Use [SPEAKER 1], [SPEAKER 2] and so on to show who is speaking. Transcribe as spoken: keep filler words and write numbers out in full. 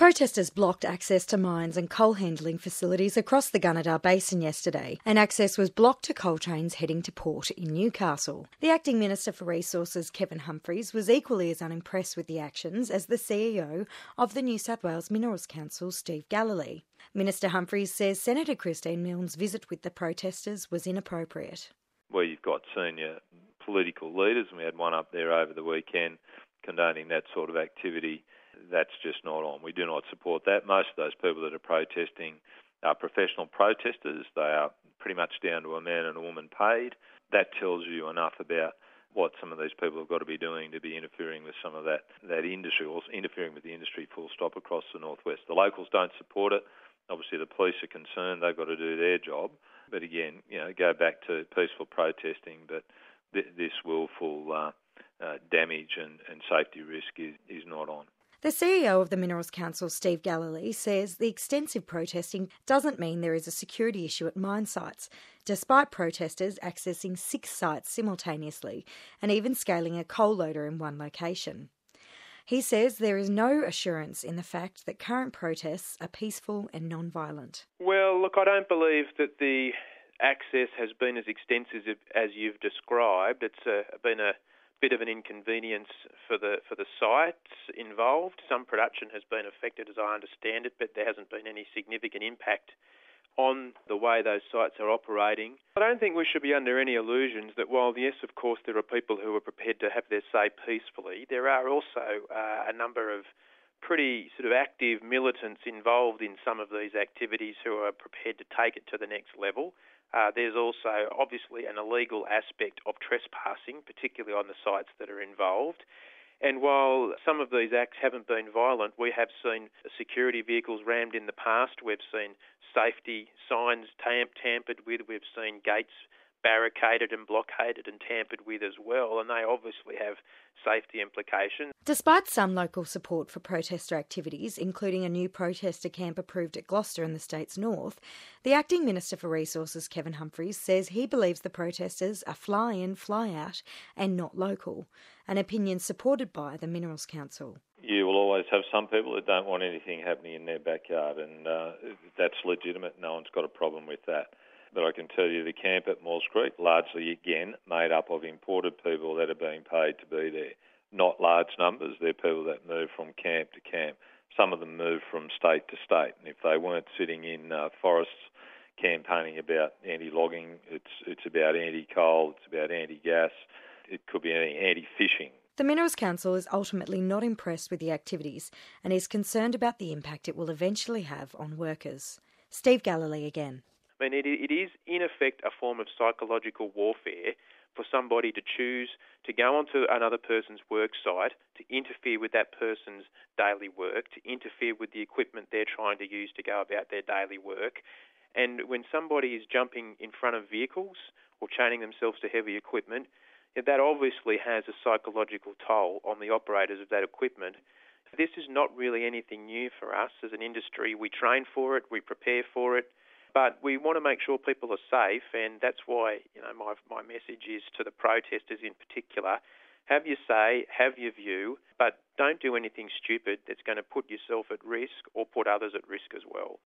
[SPEAKER 1] Protesters blocked access to mines and coal handling facilities across the Gunnedah Basin yesterday, and access was blocked to coal trains heading to port in Newcastle. The Acting Minister for Resources, Kevin Humphries, was equally as unimpressed with the actions as the C E O of the New South Wales Minerals Council, Steve Galilee. Minister Humphries says Senator Christine Milne's visit with the protesters was inappropriate.
[SPEAKER 2] Where you've got senior political leaders, and we had one up there over the weekend condoning that sort of activity, that's just not on. We do not support that. Most of those people that are protesting are professional protesters. They are pretty much down to a man and a woman paid. That tells you enough about what some of these people have got to be doing to be interfering with some of that, that industry, or interfering with the industry full stop across the northwest. The locals don't support it. Obviously the police are concerned. They've got to do their job. But again, you know, go back to peaceful protesting, but th- this willful uh, uh, damage and, and safety risk is, is not on.
[SPEAKER 1] The C E O of the Minerals Council, Steve Galilee, says the extensive protesting doesn't mean there is a security issue at mine sites, despite protesters accessing six sites simultaneously and even scaling a coal loader in one location. He says there is no assurance in the fact that current protests are peaceful and non-violent.
[SPEAKER 3] Well, look, I don't believe that the access has been as extensive as you've described. It's uh, been a bit of an inconvenience for the for the sites involved. Some production has been affected, as I understand it, but there hasn't been any significant impact on the way those sites are operating. I don't think we should be under any illusions that while, yes, of course, there are people who are prepared to have their say peacefully, there are also uh, a number of pretty sort of active militants involved in some of these activities who are prepared to take it to the next level. Uh, there's also obviously an illegal aspect of trespassing, particularly on the sites that are involved. And while some of these acts haven't been violent, we have seen security vehicles rammed in the past. We've seen safety signs tam- tampered with. We've seen gates barricaded and blockaded and tampered with as well, and they obviously have safety implications.
[SPEAKER 1] Despite some local support for protester activities, including a new protester camp approved at Gloucester in the state's north, the Acting Minister for Resources, Kevin Humphries, says he believes the protesters are fly-in, fly-out and not local, an opinion supported by the Minerals Council.
[SPEAKER 2] You will always have some people that don't want anything happening in their backyard, and uh, that's legitimate. No one's got a problem with that. But I can tell you the camp at Maules Creek, largely, again, made up of imported people that are being paid to be there. Not large numbers. They're people that move from camp to camp. Some of them move from state to state. And if they weren't sitting in uh, forests campaigning about anti-logging, it's, it's about anti-coal, it's about anti-gas, it could be anti-fishing.
[SPEAKER 1] The Minerals Council is ultimately not impressed with the activities and is concerned about the impact it will eventually have on workers. Steve Galilee again.
[SPEAKER 3] I mean, it, it is, in effect, a form of psychological warfare for somebody to choose to go onto another person's work site, to interfere with that person's daily work, to interfere with the equipment they're trying to use to go about their daily work. And when somebody is jumping in front of vehicles or chaining themselves to heavy equipment, that obviously has a psychological toll on the operators of that equipment. This is not really anything new for us as an industry. We train for it, we prepare for it. But we want to make sure people are safe, and that's why, you know, my my message is to the protesters in particular: have your say, have your view, but don't do anything stupid that's going to put yourself at risk or put others at risk as well.